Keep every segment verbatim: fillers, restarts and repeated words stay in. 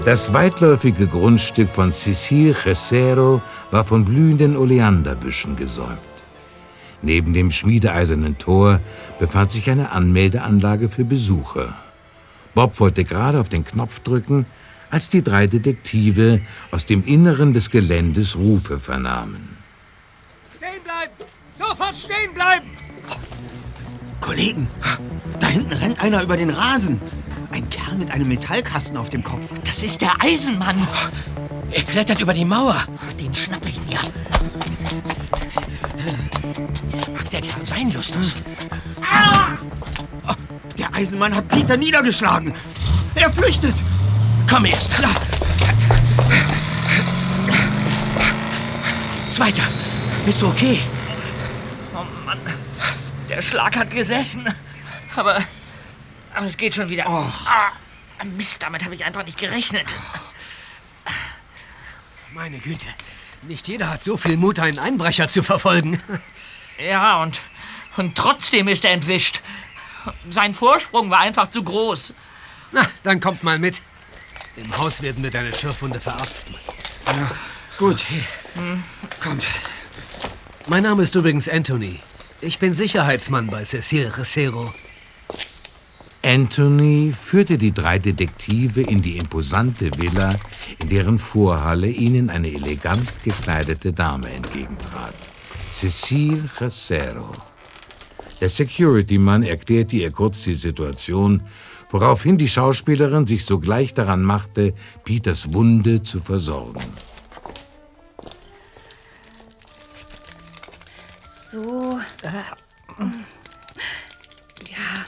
Das weitläufige Grundstück von Cecil Jezero war von blühenden Oleanderbüschen gesäumt. Neben dem schmiedeeisernen Tor befand sich eine Anmeldeanlage für Besucher. Bob wollte gerade auf den Knopf drücken, als die drei Detektive aus dem Inneren des Geländes Rufe vernahmen. Stehen bleiben! Sofort stehen bleiben! Kollegen, da hinten rennt einer über den Rasen. Ein Kerl mit einem Metallkasten auf dem Kopf. Das ist der Eisenmann. Er klettert über die Mauer. Den schnapp ich mir. Wer mag der Kerl sein, Justus? Ah! Der Eisenmann hat Peter niedergeschlagen. Er flüchtet. Komm erst. Ja. Zweiter. Bist du okay? Oh Mann. Der Schlag hat gesessen. Aber, aber es geht schon wieder. Oh. Ah, Mist, damit habe ich einfach nicht gerechnet. Meine Güte. Nicht jeder hat so viel Mut, einen Einbrecher zu verfolgen. Ja, und, und trotzdem ist er entwischt. Sein Vorsprung war einfach zu groß. Na, dann kommt mal mit. Im Haus werden wir deine Schürfwunde verarzten. Ja, gut. Hm. Kommt. Mein Name ist übrigens Anthony. Ich bin Sicherheitsmann bei Cecil Jezero. Anthony führte die drei Detektive in die imposante Villa, in deren Vorhalle ihnen eine elegant gekleidete Dame entgegentrat. Cecil Jezero. Der Security-Mann erklärte ihr kurz die Situation, woraufhin die Schauspielerin sich sogleich daran machte, Peters Wunde zu versorgen. So. Ja.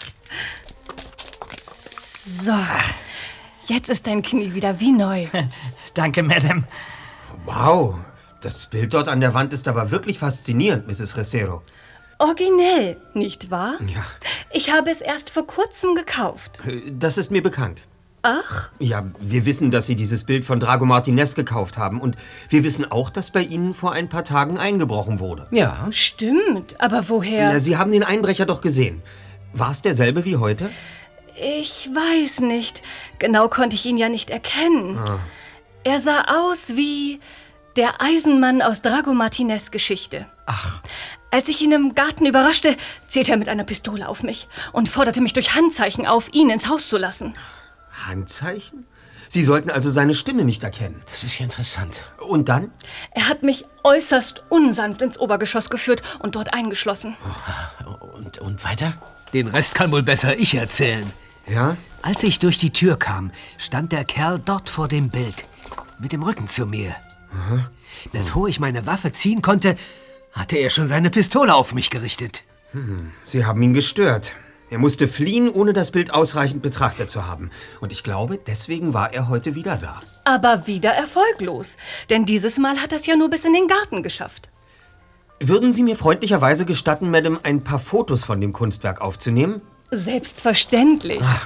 So. Jetzt ist dein Knie wieder wie neu. Danke, Madame. Wow, das Bild dort an der Wand ist aber wirklich faszinierend, Misses Jezero. Originell, nicht wahr? Ja. Ich habe es erst vor kurzem gekauft. Das ist mir bekannt. Ach? Ja, wir wissen, dass Sie dieses Bild von Drago Martinez gekauft haben. Und wir wissen auch, dass bei Ihnen vor ein paar Tagen eingebrochen wurde. Ja. Stimmt, aber woher? Na, Sie haben den Einbrecher doch gesehen. War es derselbe wie heute? Ich weiß nicht. Genau konnte ich ihn ja nicht erkennen. Ah. Er sah aus wie der Eisenmann aus Drago Martinez Geschichte. Ach. Als ich ihn im Garten überraschte, zielte er mit einer Pistole auf mich und forderte mich durch Handzeichen auf, ihn ins Haus zu lassen. Handzeichen? Sie sollten also seine Stimme nicht erkennen. Das ist ja interessant. Und dann? Er hat mich äußerst unsanft ins Obergeschoss geführt und dort eingeschlossen. Und, und weiter? Den Rest kann wohl besser ich erzählen. Ja? Als ich durch die Tür kam, stand der Kerl dort vor dem Bild, mit dem Rücken zu mir. Aha. Bevor ich meine Waffe ziehen konnte, hatte er schon seine Pistole auf mich gerichtet. Hm, Sie haben ihn gestört. Er musste fliehen, ohne das Bild ausreichend betrachtet zu haben. Und ich glaube, deswegen war er heute wieder da. Aber wieder erfolglos, denn dieses Mal hat er es ja nur bis in den Garten geschafft. Würden Sie mir freundlicherweise gestatten, Madame, ein paar Fotos von dem Kunstwerk aufzunehmen? Selbstverständlich. Ach.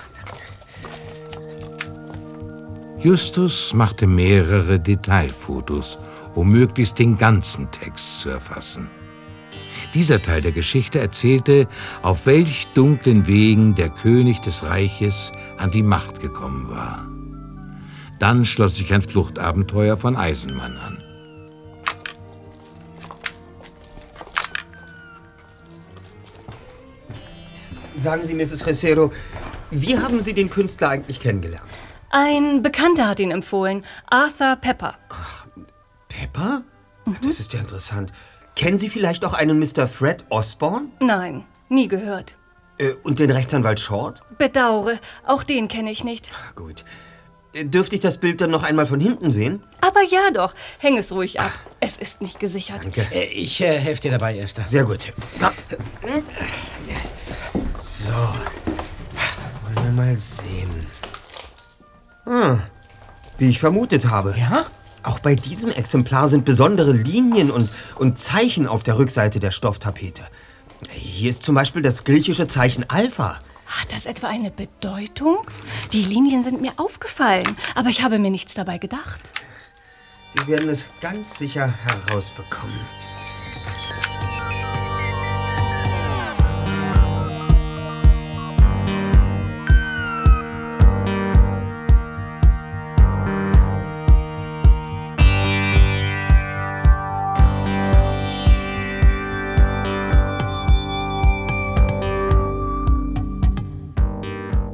Justus machte mehrere Detailfotos, um möglichst den ganzen Text zu erfassen. Dieser Teil der Geschichte erzählte, auf welch dunklen Wegen der König des Reiches an die Macht gekommen war. Dann schloss sich ein Fluchtabenteuer von Eisenmann an. Sagen Sie, Misses Jezero, wie haben Sie den Künstler eigentlich kennengelernt? Ein Bekannter hat ihn empfohlen, Arthur Pepper. Ach, Pepper? Mhm. Das ist ja interessant. Kennen Sie vielleicht auch einen Mister Fred Osborne? Nein, nie gehört. Äh, und den Rechtsanwalt Short? Bedauere, auch den kenne ich nicht. Ach, gut. Äh, dürfte ich das Bild dann noch einmal von hinten sehen? Aber ja doch, häng es ruhig ab. Es ist nicht gesichert. Danke. Äh, ich äh, helfe dir dabei, Esther. Sehr gut. So. Wollen wir mal sehen. Hm. Wie ich vermutet habe. Ja? Auch bei diesem Exemplar sind besondere Linien und, und Zeichen auf der Rückseite der Stofftapete. Hier ist zum Beispiel das griechische Zeichen Alpha. Hat das etwa eine Bedeutung? Die Linien sind mir aufgefallen, aber ich habe mir nichts dabei gedacht. Wir werden es ganz sicher herausbekommen.